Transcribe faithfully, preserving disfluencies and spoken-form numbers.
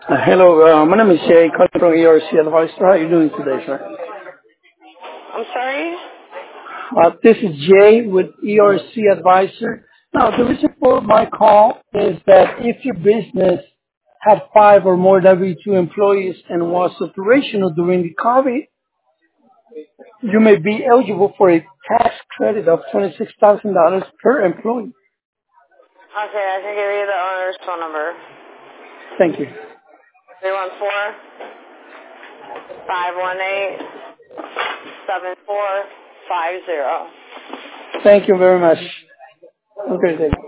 Uh, hello, uh, my name is Jay, calling from E R C Advisor. How are you doing today, sir? I'm sorry? Uh, this is Jay with E R C Advisor. Now, the reason for my call is that if your business had five or more W two employees and was operational during the COVID, you may be eligible for a tax credit of twenty-six thousand dollars per employee. Okay, I can give you the owner's phone number. Thank you. three one four, five one eight, seven four five zero. Thank you very much. Have a great day.